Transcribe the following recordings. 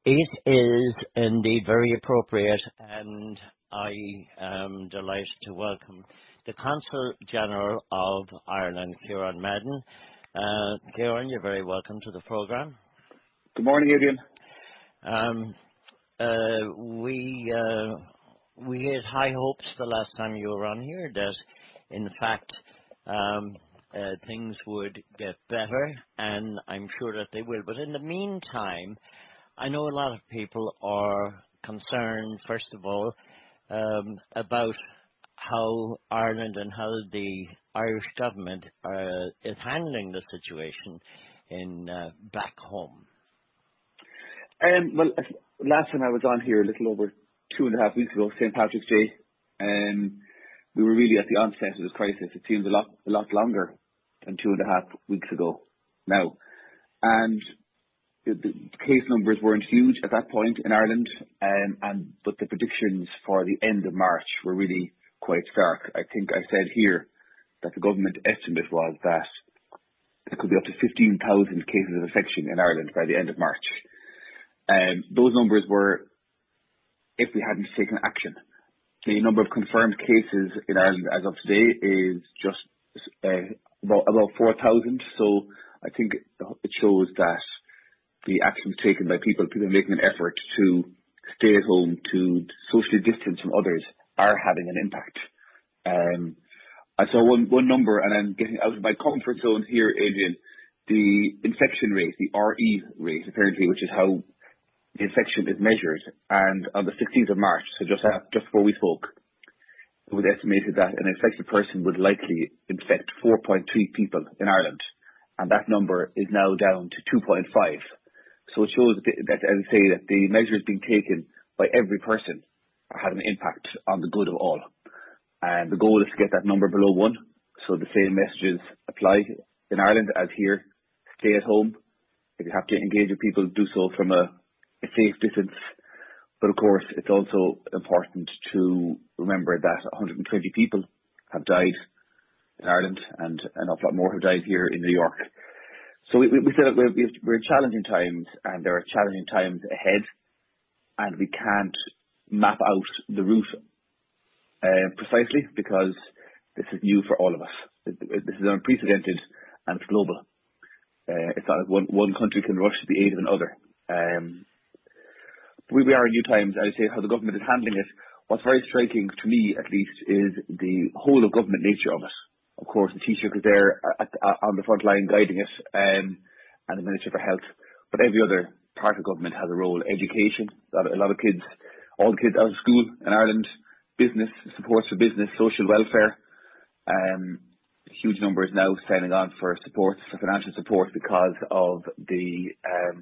It is indeed very appropriate, and I am delighted to welcome the Consul General of Ireland, Kieran Madden. Kieran, you're very welcome to the programme. Good morning, Adrian. We had high hopes the last time you were on here that, in fact, things would get better, and I'm sure that they will. But in the meantime, I know a lot of people are concerned, first of all, about how Ireland and how the Irish government is handling the situation in back home. Well, last time I was on here, a little over 2.5 weeks ago, St. Patrick's Day, we were really at the onset of this crisis. It seems a lot longer than 2.5 weeks ago now. And the case numbers weren't huge at that point in Ireland, but the predictions for the end of March were really quite stark. I think I said here that the government estimate was that there could be up to 15,000 cases of infection in Ireland by the end of March. Those numbers were if we hadn't taken action. The number of confirmed cases in Ireland as of today is just about 4,000. So I think it shows that the actions taken by people making an effort to stay at home, to socially distance from others, are having an impact. I saw one number, and I'm getting out of my comfort zone here, Adrian. The infection rate, the RE rate, apparently, which is how the infection is measured, and on the 16th of March, so just before we spoke, it was estimated that an infected person would likely infect 4.3 people in Ireland, and that number is now down to 2.5. So it shows that, as I say, that the measures being taken by every person are having an impact on the good of all. And the goal is to get that number below 1. So the same messages apply in Ireland as here. Stay at home. If you have to engage with people, do so from a safe distance. But of course, it's also important to remember that 120 people have died in Ireland, and an awful lot more have died here in New York. So we said that we're in challenging times, and there are challenging times ahead, and we can't map out the route precisely because this is new for all of us. This is unprecedented, and it's global. It's not like one country can rush to the aid of another. We are in new times. I would say how the government is handling it. What's very striking to me, at least, is the whole of government nature of it. Of course, the Taoiseach is there on the front line guiding it, and the Minister for Health. But every other part of government has a role. Education, a lot of kids, all the kids out of school in Ireland, business, supports for business, social welfare. Huge numbers now signing on for financial support because of the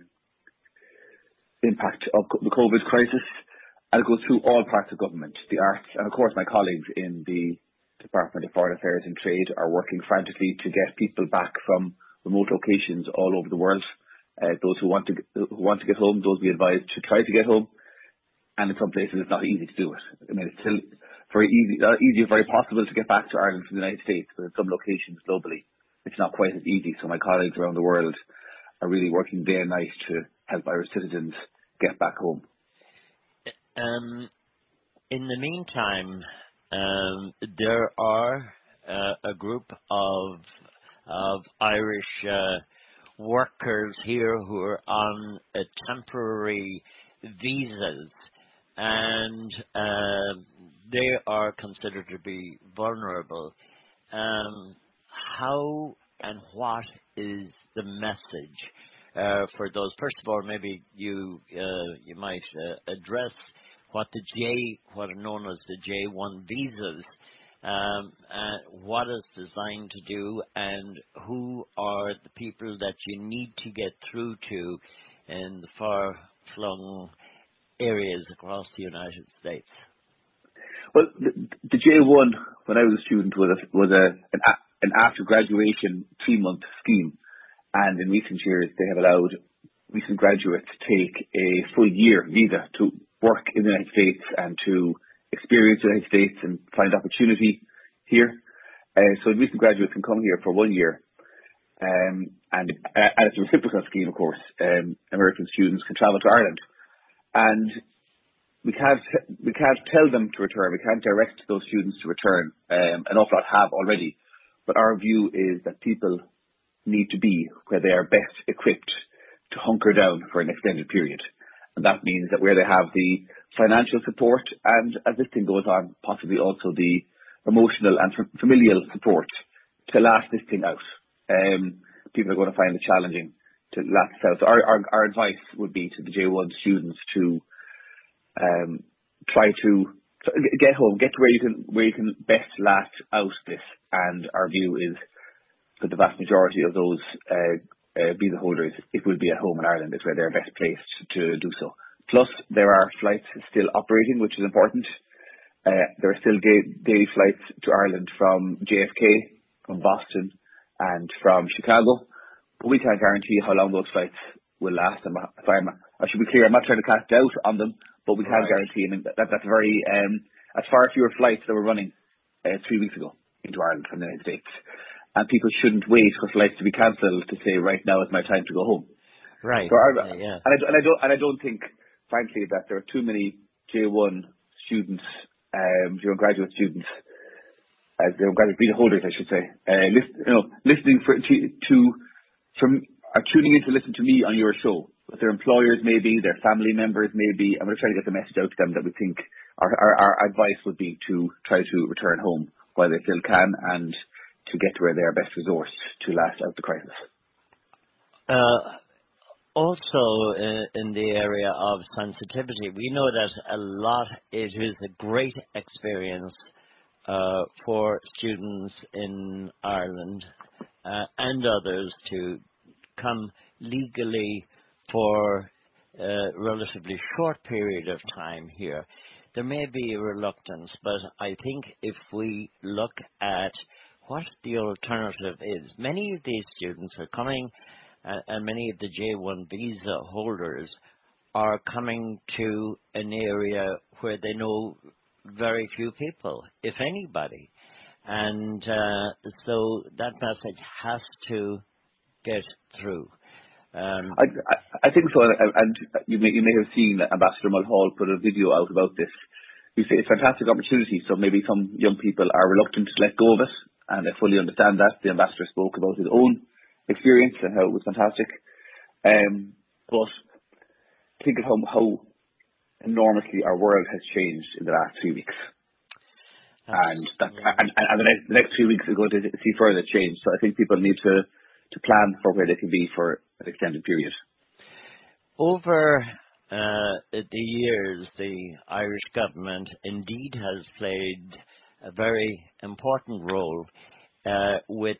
impact of the COVID crisis. And it goes through all parts of government, the arts, and of course my colleagues in the Department of Foreign Affairs and Trade are working frantically to get people back from remote locations all over the world. Those who want to get home, those be advised to try to get home. And in some places it's not easy to do it. I mean, it's still very easy, not easy, very possible to get back to Ireland from the United States, but in some locations globally, it's not quite as easy. So my colleagues around the world are really working day and night to help Irish citizens get back home. In the meantime, there are a group of Irish workers here who are on temporary visas, and they are considered to be vulnerable. How and what is the message for those? First of all, maybe you might address what are known as the J1 visas, what it's designed to do, and who are the people that you need to get through to in the far-flung areas across the United States. Well, the J1, when I was a student, was an after-graduation 3-month scheme, and in recent years they have allowed recent graduates to take a full-year visa to work in the United States and to experience the United States and find opportunity here. So recent graduates can come here for 1 year. And it's a reciprocal scheme, of course. American students can travel to Ireland and we can't tell them to return. We can't direct those students to return. An awful lot have already, but our view is that people need to be where they are best equipped to hunker down for an extended period. And that means that where they have the financial support and, as this thing goes on, possibly also the emotional and familial support to last this thing out. People are going to find it challenging to last this out. So our advice would be to the J1 students to try to get home, get to where you can best last out this. And our view is that the vast majority of those visa holders, it will be at home in Ireland. It's where they're best placed to do so. Plus, there are flights still operating, which is important. There are still daily flights to Ireland from JFK, from Boston, and from Chicago. But we can't guarantee how long those flights will last. I should be clear, I'm not trying to cast doubt on them, but we can't guarantee. I mean, that's very, that's far fewer flights that were running 3 weeks ago into Ireland from the United States. And people shouldn't wait for flights to be cancelled to say, right now is my time to go home. Right. So yeah. And I don't think, frankly, that there are too many J1 students, J1 graduate students, graduate visa holders, I should say, listening are tuning in to listen to me on your show. But their employers may be, their family members may be. I'm going to try to get the message out to them that we think our advice would be to try to return home while they still can and to get to where they are best resourced to last out the crisis. Also, in the area of sensitivity, we know that it is a great experience for students in Ireland and others to come legally for a relatively short period of time here. There may be a reluctance, but I think if we look at what the alternative is, many of these students are coming, and many of the J1 visa holders are coming to an area where they know very few people, if anybody. And so that message has to get through. I think so, and you may have seen that Ambassador Mulhall put a video out about this. We say it's a fantastic opportunity, so maybe some young people are reluctant to let go of it, and I fully understand that. The Ambassador spoke about his own experience and how it was fantastic. But think of how enormously our world has changed in the last 3 weeks. And the next 3 weeks are going to see further change. So I think people need to plan for where they can be for an extended period. Over the years, the Irish government indeed has played a very important role with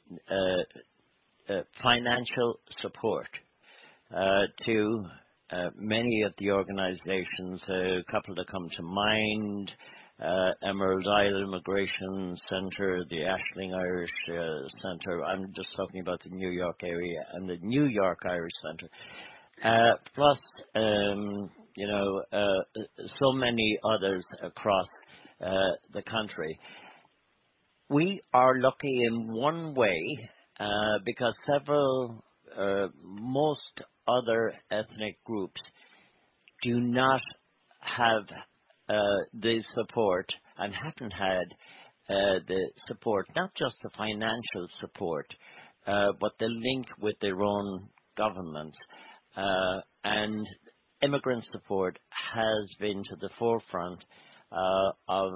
financial support to many of the organizations, a couple that come to mind, Emerald Isle Immigration Centre, the Ashling Irish Centre. I'm just talking about the New York area and the New York Irish Centre. Plus, so many others across the country. We are lucky in one way because most other ethnic groups do not have the support and haven't had the support, not just the financial support, but the link with their own government. And immigrant support has been to the forefront of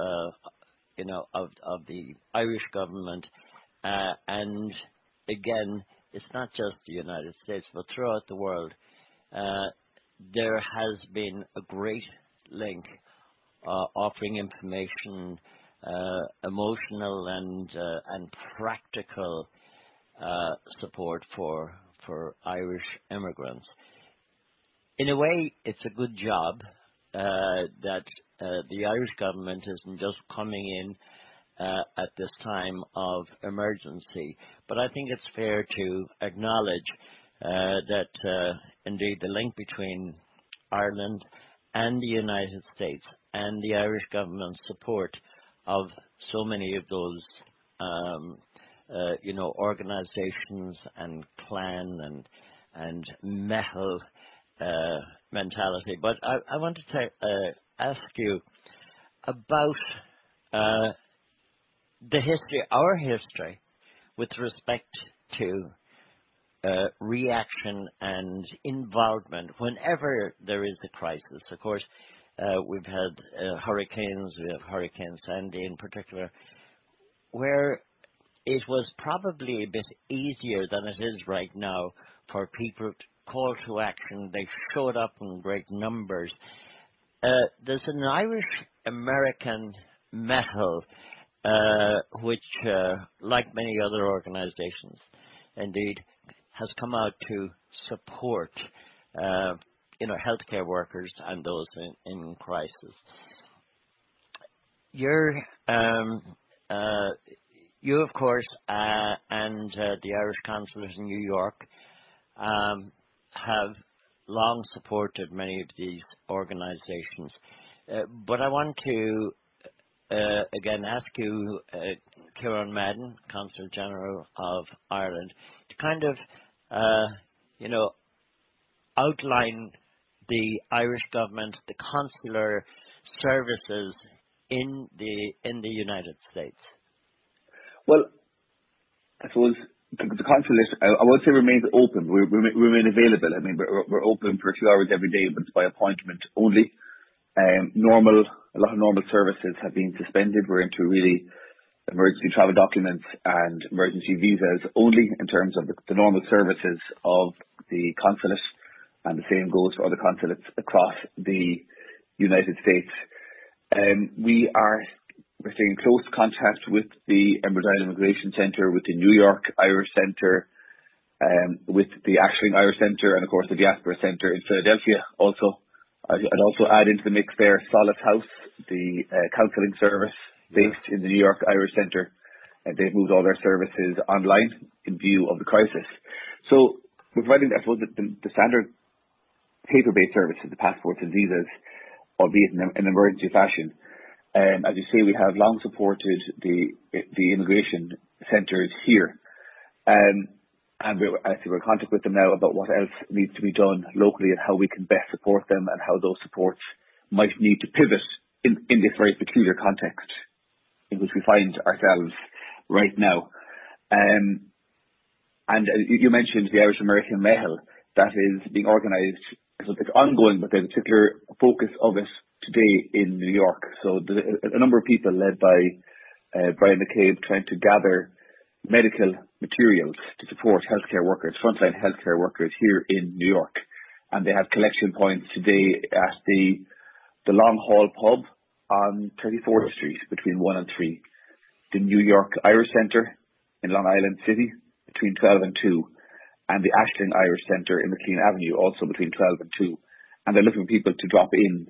the Irish government. And again, it's not just the United States, but throughout the world, there has been a great link offering information, emotional and practical support for Irish immigrants. In a way, it's a good job that the Irish government isn't just coming in at this time of emergency, but I think it's fair to acknowledge that indeed the link between Ireland and the United States and the Irish government's support of so many of those organizations and Clan and Mehel mentality. But I wanted to ask you about the history, our history, with respect to reaction and involvement whenever there is a crisis. Of course, we've had hurricanes, we have Hurricane Sandy in particular, where it was probably a bit easier than it is right now for people to call to action. They showed up in great numbers. There's an Irish-American mettle, which, like many other organizations, indeed, has come out to support, healthcare workers and those in crisis. You, of course, and the Irish Consulate in New York have long supported many of these organizations. But I want to, again, ask you, Kieran Madden, Consul General of Ireland, to kind of, outline the Irish government, the consular services in the United States. Well, I suppose the consulate, I would say, remains open. We remain available. I mean, we're open for a few hours every day, but it's by appointment only. A lot of normal services have been suspended. We're into really emergency travel documents and emergency visas only in terms of the normal services of the consulate, and the same goes for other consulates across the United States. We're staying in close contact with the Emerald Isle Immigration Centre, with the New York Irish Centre, with the Ashling Irish Centre, and of course the Diaspora Centre in Philadelphia. Also, I'd also add into the mix there Solace House, the counselling service based in the New York Irish Centre. They've moved all their services online in view of the crisis. So we're providing, I suppose, the standard paper-based services, the passports and visas, albeit in an emergency fashion. As you say, we have long supported the immigration centres here. And we're in contact with them now about what else needs to be done locally and how we can best support them, and how those supports might need to pivot in this very peculiar context in which we find ourselves right now. And you mentioned the Irish American Mehel that is being organised. So it's ongoing, but there's a particular focus of it today in New York. So a number of people led by Brian McCabe trying to gather medical materials to support healthcare workers, frontline healthcare workers here in New York. And they have collection points today at the Long Hall Pub on 34th Street between 1 and 3, the New York Irish Centre in Long Island City between 12 and 2, and the Ashling Irish Centre in McLean Avenue also between 12 and 2. And they're looking for people to drop in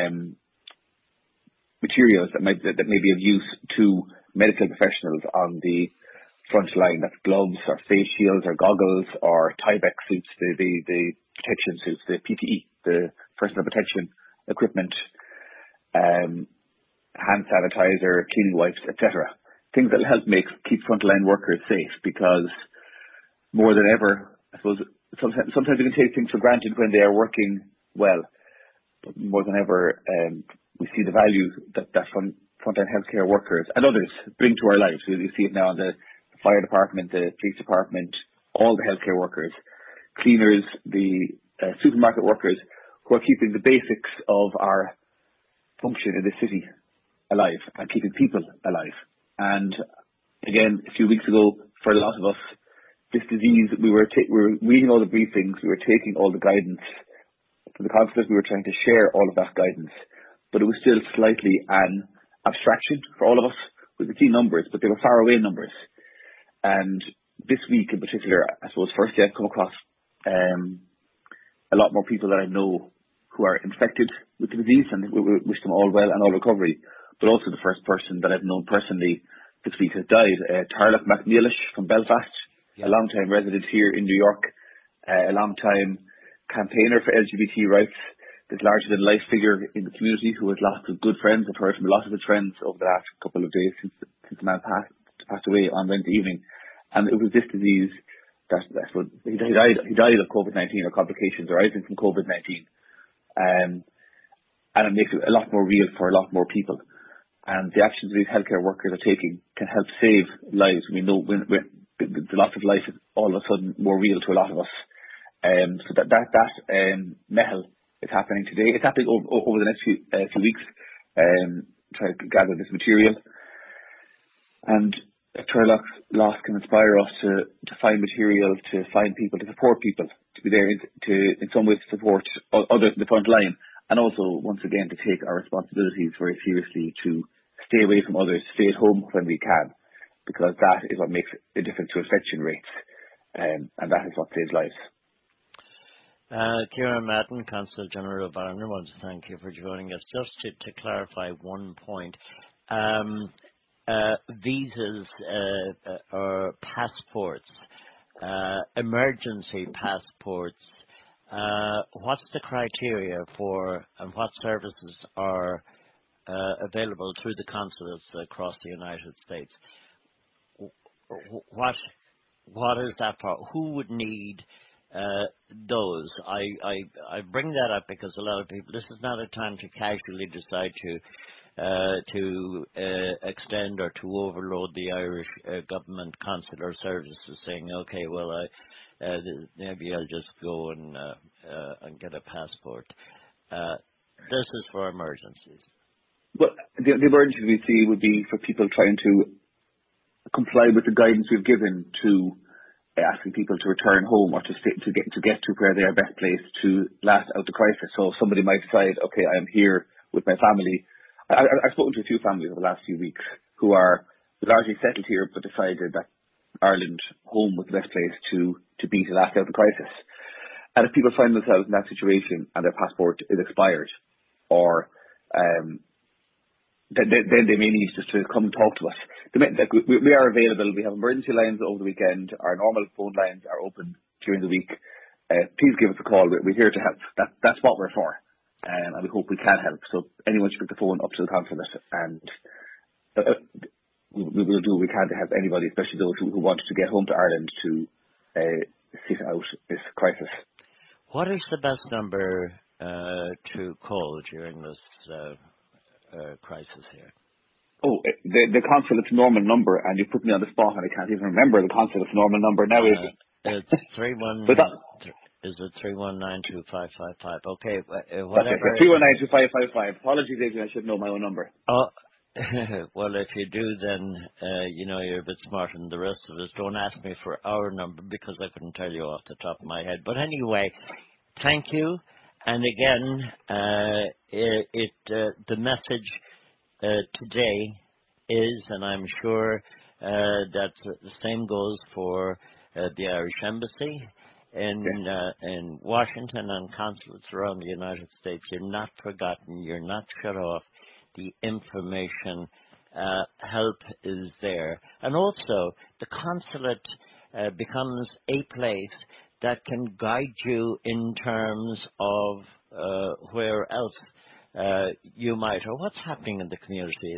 materials that may be of use to medical professionals on the front line. That's gloves or face shields or goggles or Tyvek suits, the protection suits, the PPE, the personal protection equipment, hand sanitizer, cleaning wipes, etc. Things that will help keep frontline workers safe, because more than ever, I suppose, sometimes we can take things for granted when they are working well, but more than ever, we see the value that frontline healthcare workers and others bring to our lives. We see it now in the fire department, the police department, all the healthcare workers, cleaners, the supermarket workers, who are keeping the basics of our function in the city alive and keeping people alive. And again, a few weeks ago, for a lot of us, this disease, we were reading all the briefings, we were taking all the guidance from the consulate, we were trying to share all of that guidance, but it was still slightly an abstraction for all of us. We could see numbers, but they were far away numbers. And this week in particular, I suppose, firstly, I've come across a lot more people that I know who are infected with the disease, and we wish them all well and all recovery. But also the first person that I've known personally this week has died, Tarlac McNeilish from Belfast, a long-time resident here in New York, a long-time campaigner for LGBT rights, this larger-than-life figure in the community who has lots of good friends. I've heard from a lot of his friends over the last couple of days since the man passed away on Wednesday evening. And it was this disease that's what he died of COVID-19 or complications arising from COVID-19, and it makes it a lot more real for a lot more people. And the actions these healthcare workers are taking can help save lives. We know when the loss of life is all of a sudden more real to a lot of us. So that mehel is happening today. It's happening over the next few weeks. Try to gather this material, and Turlock's loss can inspire us to find material, to find people, to support people, to be there to in some ways support others in the front line, and also once again to take our responsibilities very seriously, to stay away from others, stay at home when we can, because that is what makes a difference to infection rates, and that is what saves lives. Kieran Madden, Consul General of Ireland, I want to thank you for joining us. Just to clarify one point, visas or passports, emergency passports, what's the criteria for and what services are available through the consulates across the United States? What is that for? Who would need those? I bring that up because a lot of people, this is not a time to casually decide to extend or to overload the Irish government consular services, saying, okay, well, maybe I'll just go and get a passport. This is for emergencies. Well, the emergency we see would be for people trying to comply with the guidance we've given to asking people to return home or to get to where they are best placed to last out the crisis. So somebody might decide, okay, I'm here with my family. I've spoken to a few families over the last few weeks who are largely settled here, but decided that Ireland home was the best place to be to last out the crisis. And if people find themselves in that situation and their passport is expired, or then they may need just to come and talk to us. We are available. We have emergency lines over the weekend. Our normal phone lines are open during the week. Please give us a call. We're here to help. That's what we're for. And we hope we can help. So anyone should pick the phone up to the consulate, and we will do what we can to help anybody, especially those who want to get home to Ireland to sit out this crisis. What is the best number to call during this crisis here? Oh, the consulate's normal number, and you put me on the spot, and I can't even remember the consulate's normal number now. It's 31. Is it 3192555? Okay, whatever. 3192555. Apologies, Adrian, I should know my own number. Oh, well, if you do, then you're a bit smarter than the rest of us. Don't ask me for our number because I couldn't tell you off the top of my head. But anyway, thank you. And again, the message today is, and I'm sure that the same goes for the Irish Embassy in Washington and consulates around the United States. You're not forgotten. You're not shut off. The information help is there. And also, the consulate becomes a place that can guide you in terms of where else you might, or what's happening in the community.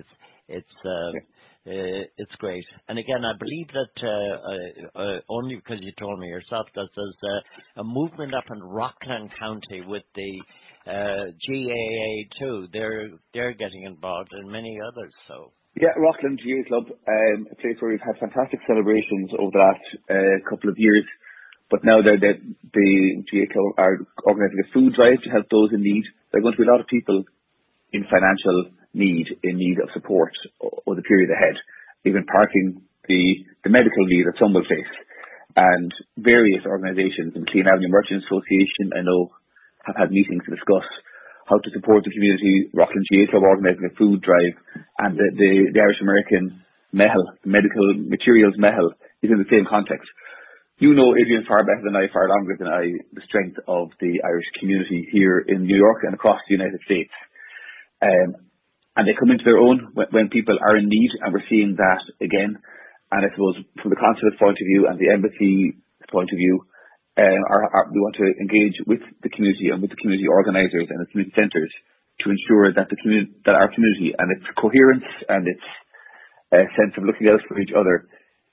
It's great. And again, I believe that only because you told me yourself that there's a movement up in Rockland County with the GAA too. They're getting involved, and many others. So yeah, Rockland GAA Club, a place where we've had fantastic celebrations over the last couple of years. But now the GAA Club are organising a food drive to help those in need. There are going to be a lot of people in financial need, in need of support over the period ahead, even parking the medical need that some will face. And various organisations, the Clean Avenue Merchants Association, I know, have had meetings to discuss how to support the community. Rockland GAA Club organising a food drive, and the Irish American MEHL, the Medical Materials MEHL, is in the same context. You know, Adrian, far better than I, far longer than I, the strength of the Irish community here in New York and across the United States. And they come into their own when people are in need, and we're seeing that again. And I suppose from the consulate's point of view and the embassy's point of view, we want to engage with the community and with the community organisers and the community centres to ensure that that our community and its coherence and its sense of looking out for each other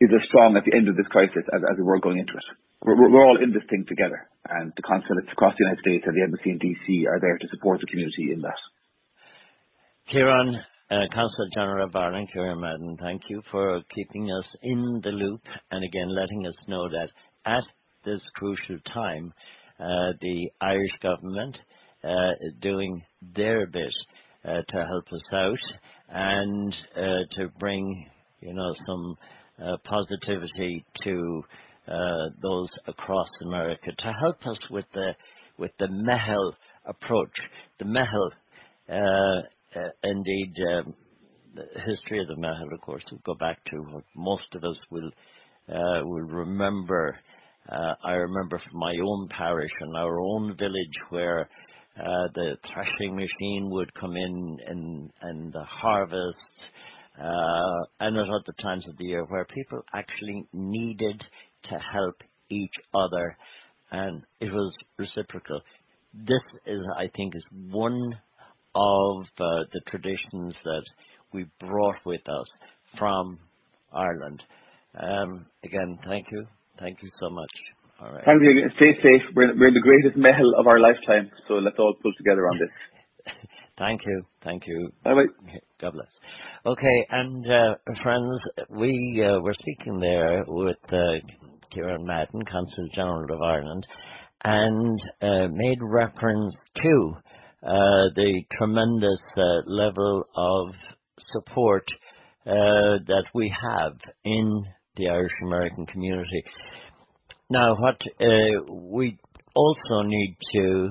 is as strong at the end of this crisis as we were going into it. We're all in this thing together, and the consulates across the United States and the embassy in DC are there to support the community in that. Kieran, Consul General of Ireland, Kieran Madden, thank you for keeping us in the loop and again letting us know that at this crucial time, the Irish government is doing their bit to help us out and to bring, some positivity to those across America to help us with the MEHEL approach. The MEHEL, indeed, the history of the MEHEL, of course, will go back to what most of us will remember. I remember from my own parish and our own village where the threshing machine would come in and the harvest, and at other times of the year where people actually needed to help each other, and it was reciprocal. This is, I think, is one of the traditions that we brought with us from Ireland. Again, thank you. Thank you so much. All right. Thank you. Stay safe. We're in the greatest mehel of our lifetime, so let's all pull together on this. Thank you. Thank you. Bye-bye. God bless. Okay, and friends, we were speaking there with Kieran Madden, Consul General of Ireland, and made reference to the tremendous level of support that we have in the Irish American community. Now, what we also need to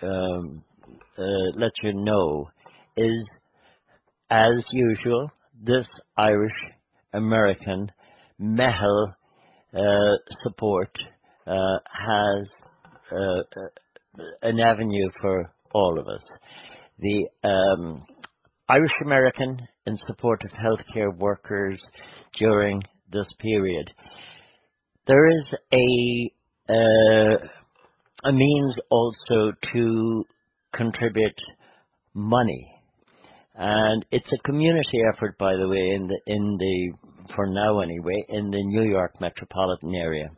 let you know is, as usual, this Irish American MEHEL support has an avenue for all of us. The Irish American in support of healthcare workers during this period. There is a means also to contribute money, and it's a community effort, by the way, in the for now anyway, in the New York metropolitan area.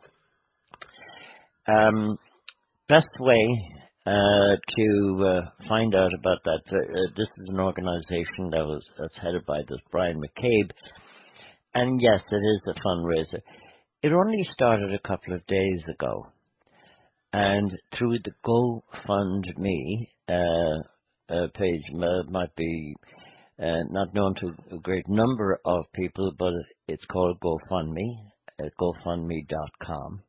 Best way to find out about that, this is an organization that's headed by this Brian McCabe, and yes, it is a fundraiser. It only started a couple of days ago, and through the GoFundMe page, might be not known to a great number of people, but it's called GoFundMe, at GoFundMe.com.